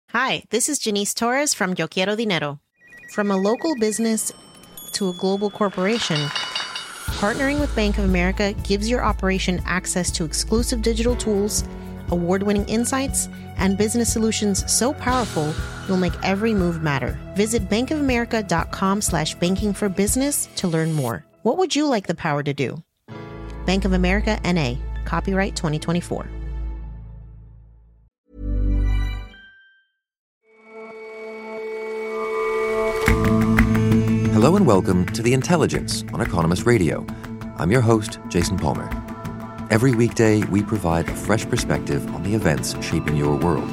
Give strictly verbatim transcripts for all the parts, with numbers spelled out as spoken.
Hi, this is Janice Torres from Yo Quiero Dinero. From a local business to a global corporation, partnering with Bank of America gives your operation access to exclusive digital tools, award-winning insights, and business solutions so powerful you'll make every move matter. Visit bankofamerica.com slash banking for business to learn more. What would you like the power to do? Bank of America, N A. Copyright twenty twenty-four. Hello and welcome to The Intelligence on Economist Radio. I'm your host, Jason Palmer. Every weekday, we provide a fresh perspective on the events shaping your world.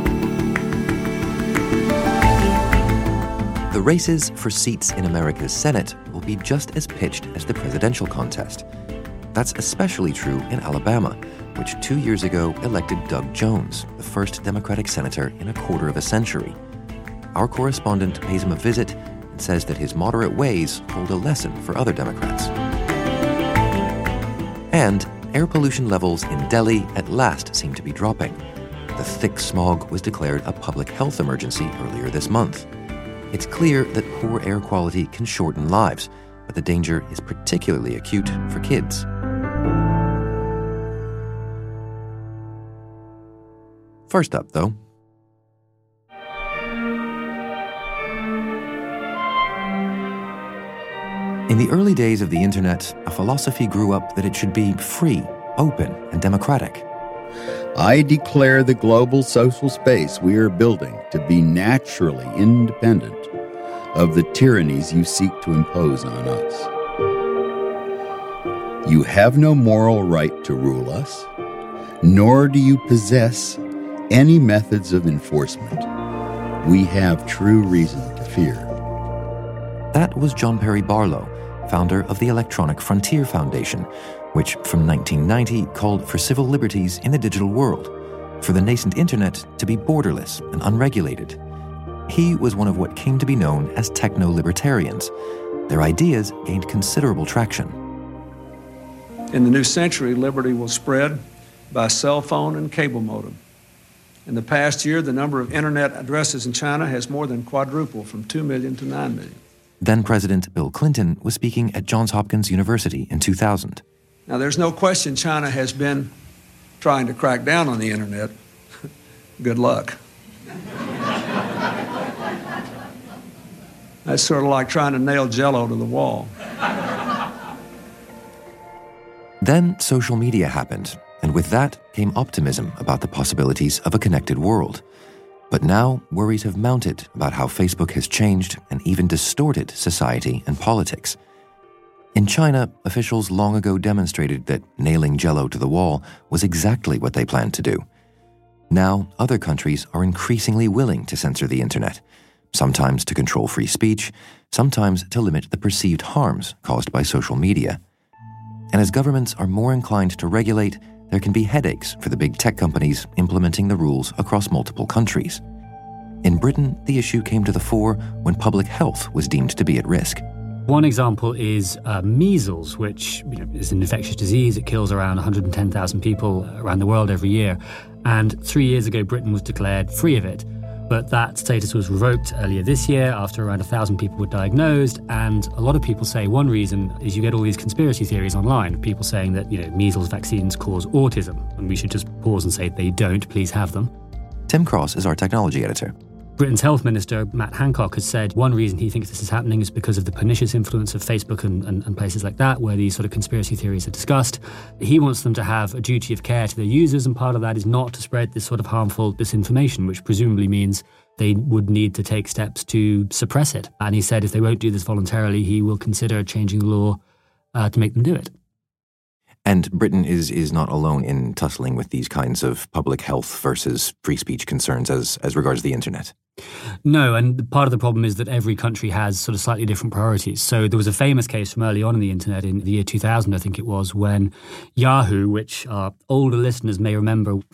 The races for seats in America's Senate will be just as pitched as the presidential contest. That's especially true in Alabama, which two years ago elected Doug Jones, the first Democratic senator in a quarter of a century. Our correspondent pays him a visit and says that his moderate ways hold a lesson for other Democrats. And air pollution levels in Delhi at last seem to be dropping. The thick smog was declared a public health emergency earlier this month. It's clear that poor air quality can shorten lives, but the danger is particularly acute for kids. First up, though. In the early days of the internet, a philosophy grew up that it should be free, open, and democratic. I declare the global social space we are building to be naturally independent of the tyrannies you seek to impose on us. You have no moral right to rule us, nor do you possess any methods of enforcement we have true reason to fear. That was John Perry Barlow, founder of the Electronic Frontier Foundation, which from nineteen ninety called for civil liberties in the digital world, for the nascent internet to be borderless and unregulated. He was one of what came to be known as techno-libertarians. Their ideas gained considerable traction. In the new century, liberty will spread by cell phone and cable modem. In the past year, the number of internet addresses in China has more than quadrupled from two million to nine million. Then President Bill Clinton was speaking at Johns Hopkins University in two thousand. Now, there's no question China has been trying to crack down on the internet. Good luck. That's sort of like trying to nail Jell-O to the wall. Then social media happened, and with that came optimism about the possibilities of a connected world. But now, worries have mounted about how Facebook has changed and even distorted society and politics. In China, officials long ago demonstrated that nailing Jell-O to the wall was exactly what they planned to do. Now, other countries are increasingly willing to censor the internet, sometimes to control free speech, sometimes to limit the perceived harms caused by social media. And as governments are more inclined to regulate, there can be headaches for the big tech companies implementing the rules across multiple countries. In Britain, the issue came to the fore when public health was deemed to be at risk. One example is uh, measles, which you know, is an infectious disease. It kills around one hundred ten thousand people around the world every year. And three years ago, Britain was declared free of it. But that status was revoked earlier this year after around one thousand people were diagnosed. And a lot of people say one reason is you get all these conspiracy theories online, people saying that, you know, measles vaccines cause autism. And we should just pause and say they don't, please have them. Tim Cross is our technology editor. Britain's Health Minister, Matt Hancock, has said one reason he thinks this is happening is because of the pernicious influence of Facebook and, and, and places like that, where these sort of conspiracy theories are discussed. He wants them to have a duty of care to their users, and part of that is not to spread this sort of harmful disinformation, which presumably means they would need to take steps to suppress it. And he said if they won't do this voluntarily, he will consider changing the law uh, to make them do it. And Britain is is not alone in tussling with these kinds of public health versus free speech concerns as, as regards the internet. No, and part of the problem is that every country has sort of slightly different priorities. So there was a famous case from early on in the internet in the year two thousand, I think it was, when Yahoo, which our older listeners may remember,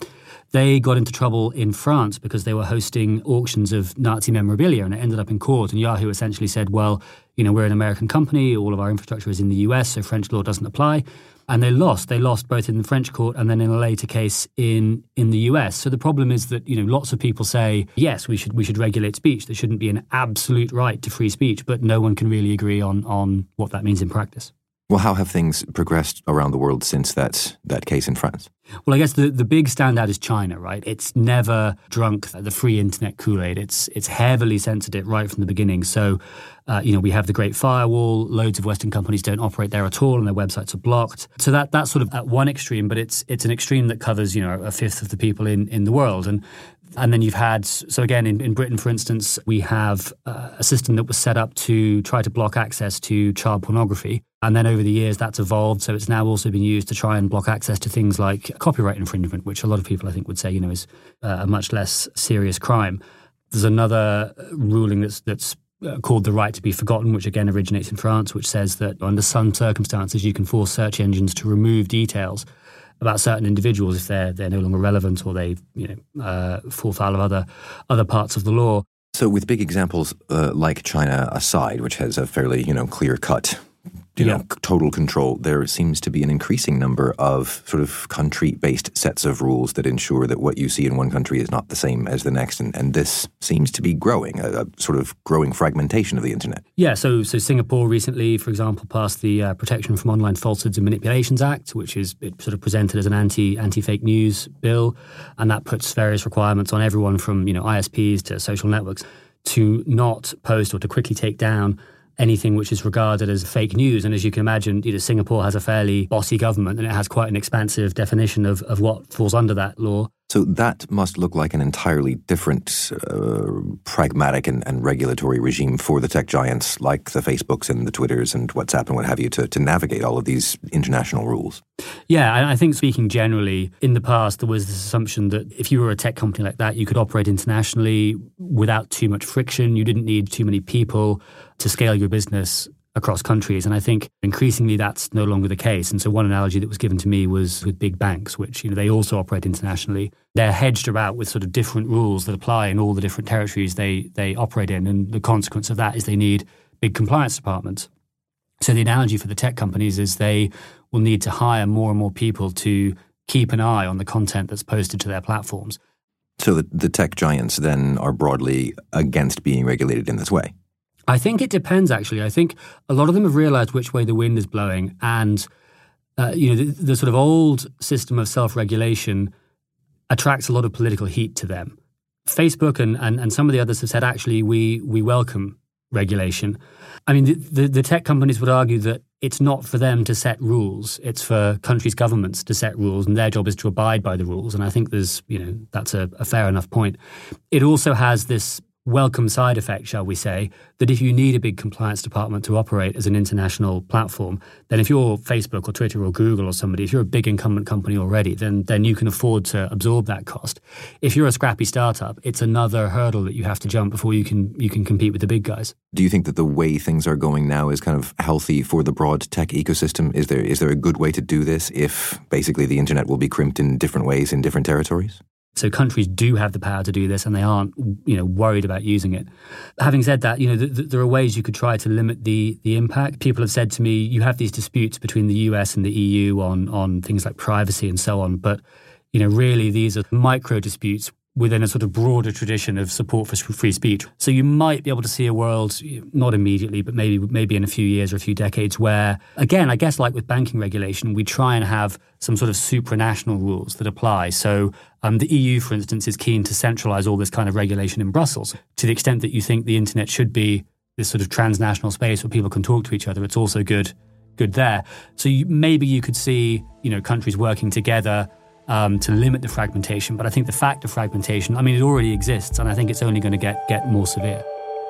They got into trouble in France because they were hosting auctions of Nazi memorabilia, and it ended up in court. And Yahoo essentially said, well, you know, we're an American company, all of our infrastructure is in the U S, so French law doesn't apply. And they lost. They lost both in the French court and then in a later case in, in the U S. So the problem is that, you know, lots of people say, yes, we should we should regulate speech. There shouldn't be an absolute right to free speech, but no one can really agree on on what that means in practice. Well, how have things progressed around the world since that that case in France? Well, I guess the, the big standout is China, right? It's never drunk the free internet Kool-Aid. It's it's heavily censored it right from the beginning. So, uh, you know, we have the Great Firewall. Loads of Western companies don't operate there at all, and their websites are blocked. So that that's sort of at one extreme, but it's it's an extreme that covers, you know, a fifth of the people in, in the world. And And then you've had, so again, in, in Britain, for instance, we have uh, a system that was set up to try to block access to child pornography. And then over the years, that's evolved. So it's now also been used to try and block access to things like copyright infringement, which a lot of people, I think, would say, you know, is uh, a much less serious crime. There's another ruling that's that's uh, called the right to be forgotten, which again originates in France, which says that under some circumstances, you can force search engines to remove details about certain individuals if they're they're no longer relevant or they you know uh, fall foul of other other parts of the law. So, with big examples uh, like China aside, which has a fairly you know clear cut, you yeah. know, total control, there seems to be an increasing number of sort of country-based sets of rules that ensure that what you see in one country is not the same as the next, and, and this seems to be growing, a, a sort of growing fragmentation of the internet. Yeah, so so Singapore recently, for example, passed the uh, Protection from Online Falsehoods and Manipulations Act, which is it sort of presented as an anti anti fake news bill, and that puts various requirements on everyone from you know I S Ps to social networks to not post or to quickly take down anything which is regarded as fake news. And as you can imagine, you know, Singapore has a fairly bossy government and it has quite an expansive definition of, of what falls under that law. So that must look like an entirely different uh, pragmatic and, and regulatory regime for the tech giants like the Facebooks and the Twitters and WhatsApp and what have you to, to navigate all of these international rules. Yeah, I think speaking generally, in the past there was this assumption that if you were a tech company like that, you could operate internationally without too much friction. You didn't need too many people to scale your business across countries. And I think increasingly that's no longer the case. And so one analogy that was given to me was with big banks, which, you know, they also operate internationally. They're hedged about with sort of different rules that apply in all the different territories they, they operate in. And the consequence of that is they need big compliance departments. So the analogy for the tech companies is they will need to hire more and more people to keep an eye on the content that's posted to their platforms. So the, the tech giants then are broadly against being regulated in this way? I think it depends, actually. I think a lot of them have realized which way the wind is blowing. And, uh, you know, the, the sort of old system of self-regulation attracts a lot of political heat to them. Facebook and, and, and some of the others have said, actually, we we welcome regulation. I mean, the, the, the tech companies would argue that it's not for them to set rules. It's for countries' governments to set rules, and their job is to abide by the rules. And I think there's, you know, that's a, a fair enough point. It also has this welcome side effect, shall we say, that if you need a big compliance department to operate as an international platform, then if you're Facebook or Twitter or Google or somebody, if you're a big incumbent company already, then then you can afford to absorb that cost. If you're a scrappy startup, it's another hurdle that you have to jump before you can you can compete with the big guys. Do you think that the way things are going now is kind of healthy for the broad tech ecosystem? Is there is there a good way to do this if basically the internet will be crimped in different ways in different territories? So countries do have the power to do this, and they aren't, you know, worried about using it. Having said that, you know, th- th- there are ways you could try to limit the the impact. People have said to me, you have these disputes between the U S and the E U on on things like privacy and so on, but you know, really these are micro disputes within a sort of broader tradition of support for free speech. So you might be able to see a world, not immediately, but maybe maybe in a few years or a few decades where, again, I guess like with banking regulation, we try and have some sort of supranational rules that apply. So um, the E U, for instance, is keen to centralize all this kind of regulation in Brussels. To the extent that you think the internet should be this sort of transnational space where people can talk to each other, it's also good good there. So you, maybe you could see, you know, countries working together Um, to limit the fragmentation. But I think the fact of fragmentation, I mean, it already exists, and I think it's only going to get, get more severe.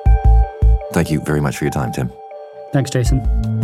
Thank you very much for your time, Tim. Thanks, Jason.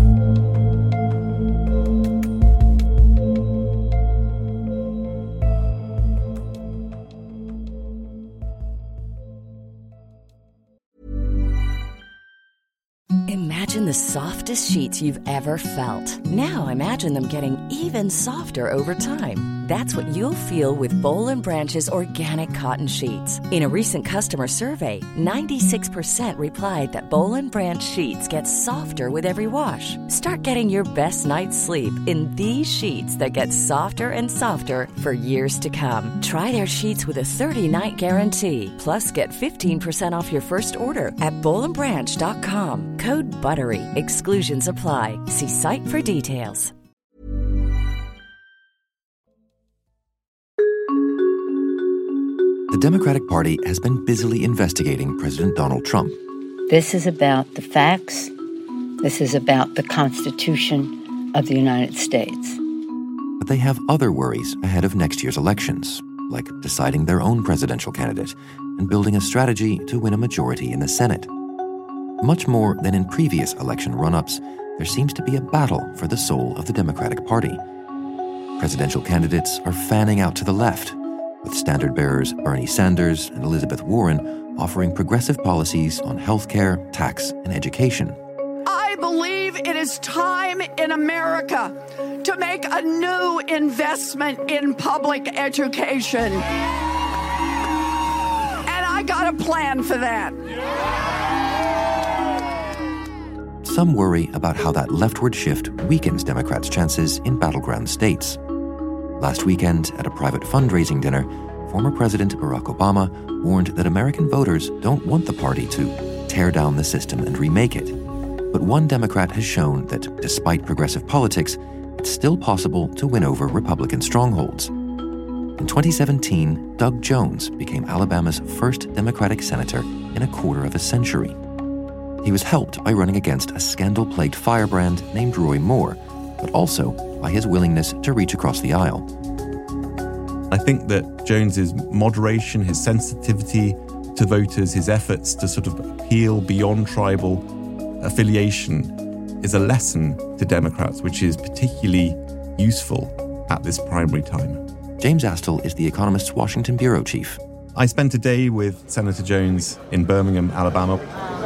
Imagine the softest sheets you've ever felt. Now imagine them getting even softer over time. That's what you'll feel with Boll and Branch's organic cotton sheets. In a recent customer survey, ninety-six percent replied that Boll and Branch sheets get softer with every wash. Start getting your best night's sleep in these sheets that get softer and softer for years to come. Try their sheets with a thirty-night guarantee. Plus, get fifteen percent off your first order at boll and branch dot com. Code BUTTERY. Exclusions apply. See site for details. The Democratic Party has been busily investigating President Donald Trump. This is about the facts. This is about the Constitution of the United States. But they have other worries ahead of next year's elections, like deciding their own presidential candidate and building a strategy to win a majority in the Senate. Much more than in previous election run-ups, there seems to be a battle for the soul of the Democratic Party. Presidential candidates are fanning out to the left, with standard-bearers Bernie Sanders and Elizabeth Warren offering progressive policies on healthcare, tax, and education. I believe it is time in America to make a new investment in public education. And I got a plan for that. Some worry about how that leftward shift weakens Democrats' chances in battleground states. Last weekend, at a private fundraising dinner, former President Barack Obama warned that American voters don't want the party to tear down the system and remake it. But one Democrat has shown that, despite progressive politics, it's still possible to win over Republican strongholds. In twenty seventeen, Doug Jones became Alabama's first Democratic senator in a quarter of a century. He was helped by running against a scandal-plagued firebrand named Roy Moore, but also by his willingness to reach across the aisle. I think that Jones's moderation, his sensitivity to voters, his efforts to sort of appeal beyond tribal affiliation is a lesson to Democrats, which is particularly useful at this primary time. James Astle is The Economist's Washington bureau chief. I spent a day with Senator Jones in Birmingham, Alabama.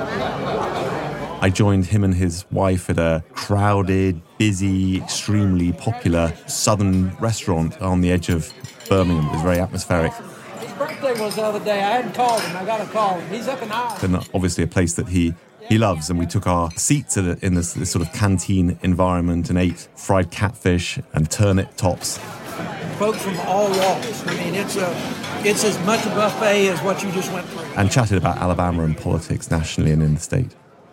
I joined him and his wife at a crowded, busy, extremely popular southern restaurant on the edge of Birmingham. It was very atmospheric. His birthday was the other day. I hadn't called him. I got to call him. He's up in Iowa. And obviously a place that he, he loves. And we took our seats at a, in this, this sort of canteen environment and ate fried catfish and turnip tops. Folks from all walks. I mean, it's a it's as much a buffet as what you just went through. And chatted about Alabama and politics nationally and in the state.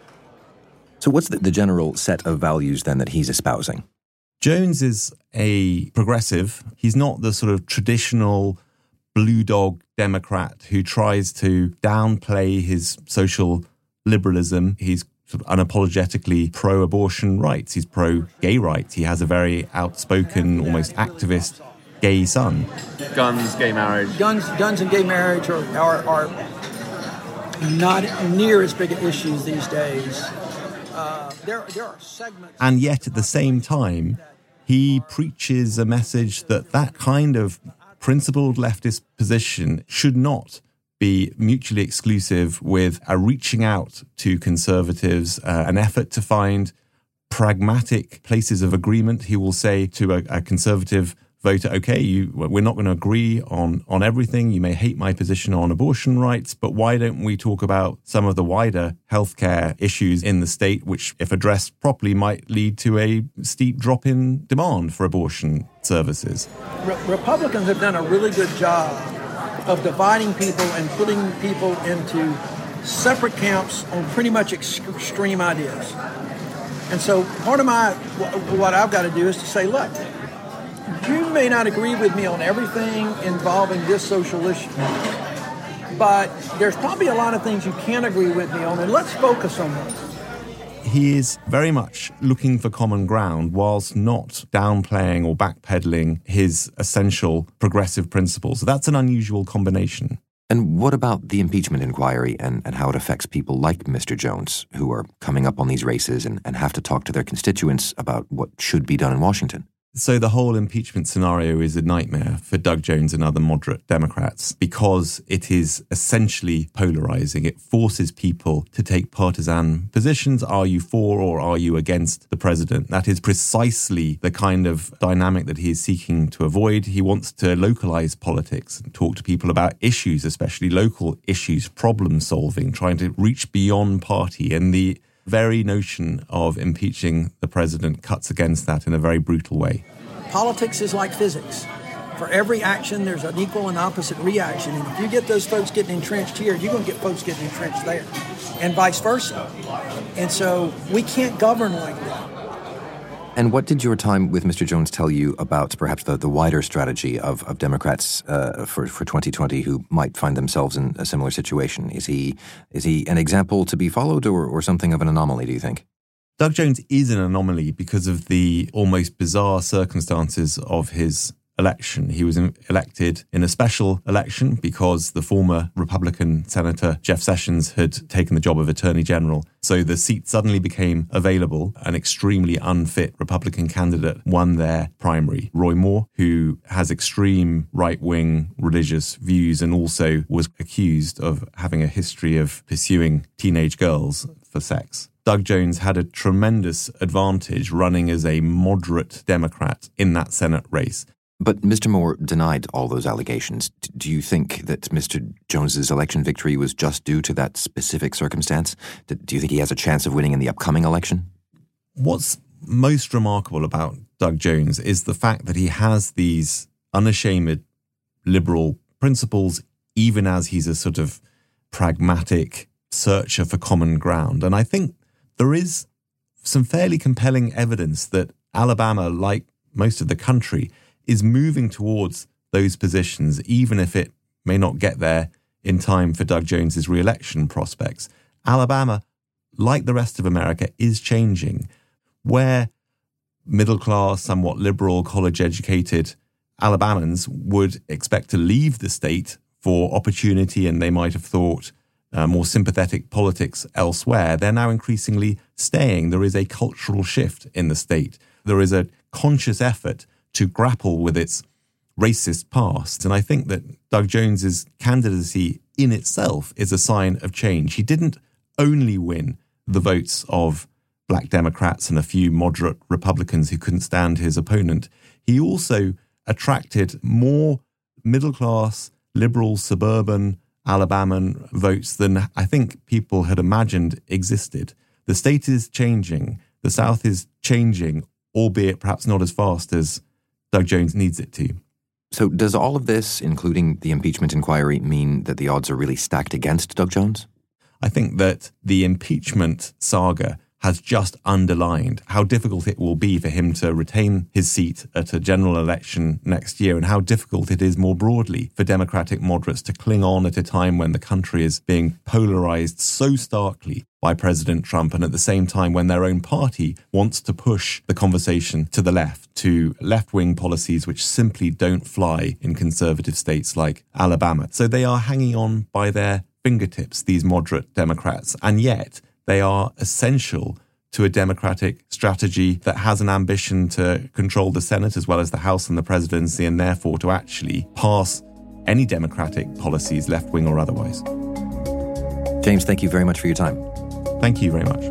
So what's the, the general set of values then that he's espousing? Jones is a progressive. He's not the sort of traditional blue dog Democrat who tries to downplay his social liberalism. He's sort of unapologetically pro-abortion rights. He's pro-gay rights. He has a very outspoken, almost activist gay son. Guns, gay marriage. Guns, guns and gay marriage are, are, are not near as big issues these days. Uh, there, there are segments. And yet, at the same time, he preaches a message that that kind of principled leftist position should not be mutually exclusive with a reaching out to conservatives, uh, an effort to find pragmatic places of agreement. He will say to a, a conservative voter, okay, you, we're not going to agree on, on everything. You may hate my position on abortion rights, but why don't we talk about some of the wider healthcare issues in the state, which, if addressed properly, might lead to a steep drop in demand for abortion services? Re- Republicans have done a really good job of dividing people and putting people into separate camps on pretty much ex- extreme ideas. And so part of my, what I've got to do is to say, look, you may not agree with me on everything involving this social issue, but there's probably a lot of things you can agree with me on, and let's focus on those. He is very much looking for common ground whilst not downplaying or backpedaling his essential progressive principles. So that's an unusual combination. And what about the impeachment inquiry and, and how it affects people like Mister Jones, who are coming up on these races and, and have to talk to their constituents about what should be done in Washington? So the whole impeachment scenario is a nightmare for Doug Jones and other moderate Democrats because it is essentially polarizing. It forces people to take partisan positions. Are you for or are you against the president? That is precisely the kind of dynamic that he is seeking to avoid. He wants to localize politics and talk to people about issues, especially local issues, problem solving, trying to reach beyond party. And the very notion of impeaching the president cuts against that in a very brutal way. Politics is like physics. For every action, there's an equal and opposite reaction. And if you get those folks getting entrenched here, you're going to get folks getting entrenched there, and vice versa. And so we can't govern like that. And what did your time with Mister Jones tell you about perhaps the, the wider strategy of, of Democrats uh, for, for twenty twenty who might find themselves in a similar situation? Is he is he an example to be followed or, or something of an anomaly, do you think? Doug Jones is an anomaly because of the almost bizarre circumstances of his election. He was elected in a special election because the former Republican Senator Jeff Sessions had taken the job of Attorney General. So the seat suddenly became available. An extremely unfit Republican candidate won their primary. Roy Moore, who has extreme right-wing religious views and also was accused of having a history of pursuing teenage girls for sex. Doug Jones had a tremendous advantage running as a moderate Democrat in that Senate race. But Mister Moore denied all those allegations. Do you think that Mister Jones's election victory was just due to that specific circumstance? Do you think he has a chance of winning in the upcoming election? What's most remarkable about Doug Jones is the fact that he has these unashamed liberal principles, even as he's a sort of pragmatic searcher for common ground. And I think there is some fairly compelling evidence that Alabama, like most of the country, is moving towards those positions, even if it may not get there in time for Doug Jones's re-election prospects. Alabama, like the rest of America, is changing. Where middle-class, somewhat liberal, college-educated Alabamans would expect to leave the state for opportunity, and they might have thought uh, more sympathetic politics elsewhere, they're now increasingly staying. There is a cultural shift in the state. There is a conscious effort to grapple with its racist past. And I think that Doug Jones's candidacy in itself is a sign of change. He didn't only win the votes of black Democrats and a few moderate Republicans who couldn't stand his opponent. He also attracted more middle-class, liberal, suburban Alabaman votes than I think people had imagined existed. The state is changing. The South is changing, albeit perhaps not as fast as Doug Jones needs it to. So does all of this, including the impeachment inquiry, mean that the odds are really stacked against Doug Jones? I think that the impeachment saga has just underlined how difficult it will be for him to retain his seat at a general election next year, and how difficult it is more broadly for Democratic moderates to cling on at a time when the country is being polarized so starkly by President Trump, and at the same time when their own party wants to push the conversation to the left, to left-wing policies which simply don't fly in conservative states like Alabama. So they are hanging on by their fingertips, these moderate Democrats, and yet they are essential to a Democratic strategy that has an ambition to control the Senate as well as the House and the presidency, and therefore to actually pass any Democratic policies, left-wing or otherwise. James, thank you very much for your time. Thank you very much.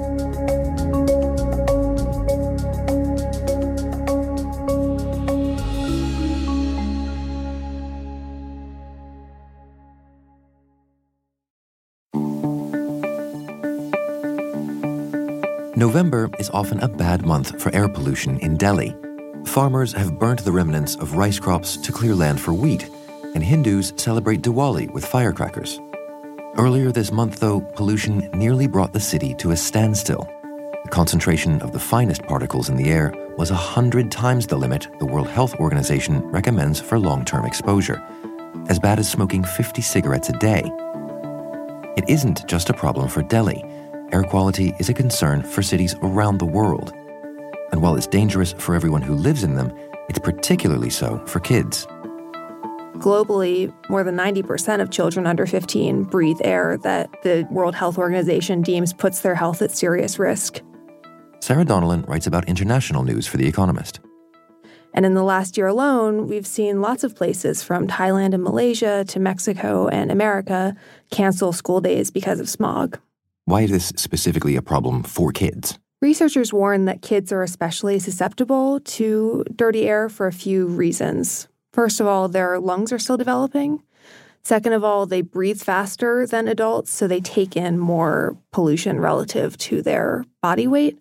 November is often a bad month for air pollution in Delhi. Farmers have burnt the remnants of rice crops to clear land for wheat, and Hindus celebrate Diwali with firecrackers. Earlier this month, though, pollution nearly brought the city to a standstill. The concentration of the finest particles in the air was a hundred times the limit the World Health Organization recommends for long-term exposure, as bad as smoking fifty cigarettes a day. It isn't just a problem for Delhi. Air quality is a concern for cities around the world. And while it's dangerous for everyone who lives in them, it's particularly so for kids. Globally, more than ninety percent of children under fifteen breathe air that the World Health Organization deems puts their health at serious risk. Sarah Donnellan writes about international news for The Economist. And in the last year alone, we've seen lots of places from Thailand and Malaysia to Mexico and America cancel school days because of smog. Why is this specifically a problem for kids? Researchers warn that kids are especially susceptible to dirty air for a few reasons. First of all, their lungs are still developing. Second of all, they breathe faster than adults, so they take in more pollution relative to their body weight.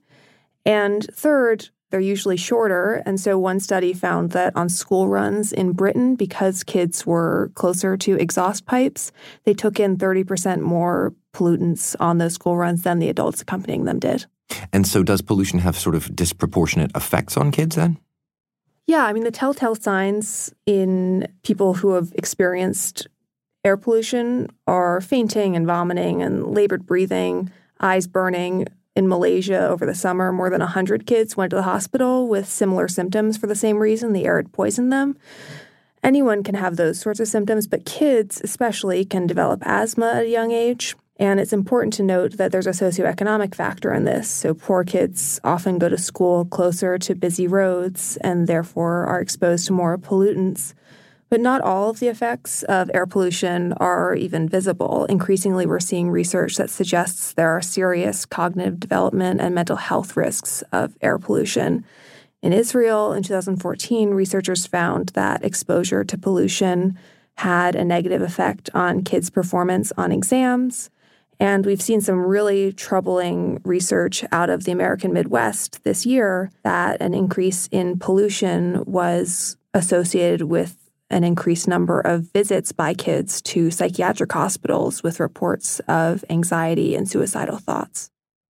And third, they're usually shorter, and so one study found that on school runs in Britain, because kids were closer to exhaust pipes, they took in thirty percent more pollutants on those school runs than the adults accompanying them did. And so does pollution have sort of disproportionate effects on kids then? Yeah, I mean, the telltale signs in people who have experienced air pollution are fainting and vomiting and labored breathing, eyes burning. In Malaysia over the summer, more than one hundred kids went to the hospital with similar symptoms for the same reason. The air had poisoned them. Anyone can have those sorts of symptoms, but kids especially can develop asthma at a young age. And it's important to note that there's a socioeconomic factor in this. So poor kids often go to school closer to busy roads and therefore are exposed to more pollutants. But not all of the effects of air pollution are even visible. Increasingly, we're seeing research that suggests there are serious cognitive development and mental health risks of air pollution. In Israel, in two thousand fourteen, researchers found that exposure to pollution had a negative effect on kids' performance on exams. And we've seen some really troubling research out of the American Midwest this year that an increase in pollution was associated with an increased number of visits by kids to psychiatric hospitals with reports of anxiety and suicidal thoughts.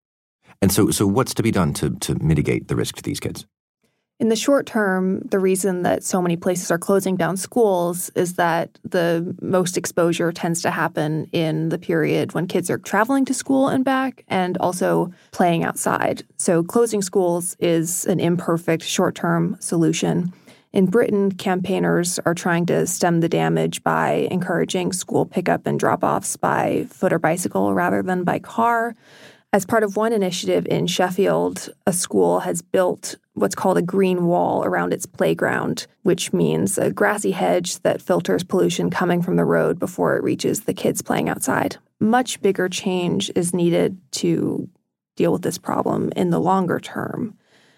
And so so what's to be done to, to mitigate the risk to these kids? In the short term, the reason that so many places are closing down schools is that the most exposure tends to happen in the period when kids are traveling to school and back and also playing outside. So closing schools is an imperfect short-term solution. In Britain, campaigners are trying to stem the damage by encouraging school pickup and drop-offs by foot or bicycle rather than by car. As part of one initiative in Sheffield, a school has built what's called a green wall around its playground, which means a grassy hedge that filters pollution coming from the road before it reaches the kids playing outside. Much bigger change is needed to deal with this problem in the longer term.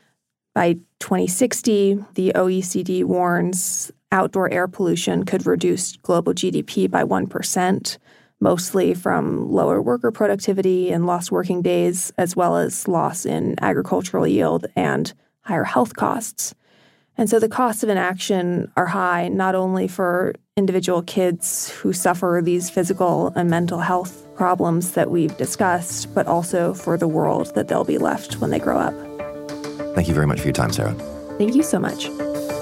By twenty sixty, the O E C D warns outdoor air pollution could reduce global G D P by one percent, mostly from lower worker productivity and lost working days, as well as loss in agricultural yield and higher health costs. And so the costs of inaction are high, not only for individual kids who suffer these physical and mental health problems that we've discussed, but also for the world that they'll be left when they grow up. Thank you very much for your time, Sarah. Thank you so much.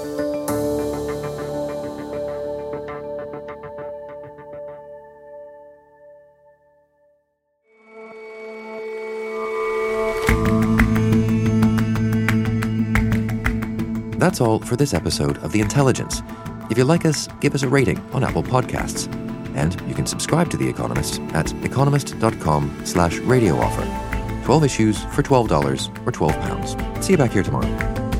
That's all for this episode of The Intelligence. If you like us, give us a rating on Apple Podcasts. And you can subscribe to The Economist at economist.com slash radio offer. twelve issues for twelve dollars or twelve pounds. See you back here tomorrow.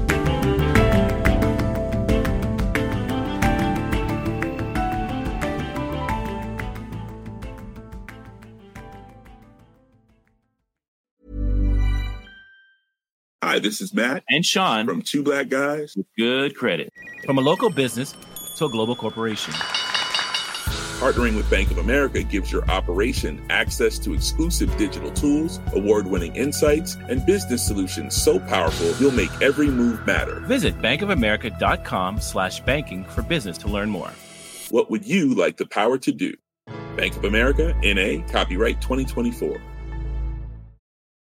Hi, this is Matt and Sean from Two Black Guys with Good Credit. From a local business to a global corporation, partnering with Bank of America gives your operation access to exclusive digital tools, award-winning insights, and business solutions so powerful you'll make every move matter. Visit bankofamerica.com slash banking for business to learn more. What would you like the power to do? Bank of America, N A, copyright twenty twenty-four.